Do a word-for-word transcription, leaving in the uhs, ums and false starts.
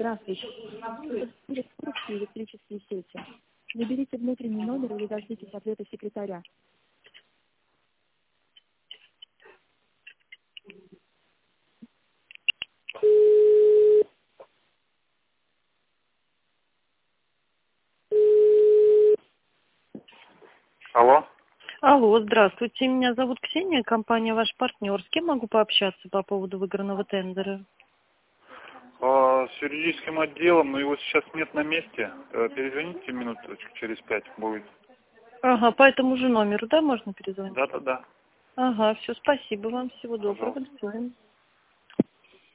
Здравствуйте. Русские электрические сети. Наберите внутренний номер или дождитесь ответа секретаря. Алло. Алло, здравствуйте. Меня зовут Ксения, компания «Ваш партнер». С кем могу пообщаться по поводу выигранного тендера? А, с юридическим отделом, но его сейчас нет на месте. Э, Перезвоните минуточку, через пять будет. Ага, по этому же номеру, да, можно перезвонить? Да-да-да. Ага, все, спасибо вам, всего доброго, Пожалуйста. до свидания.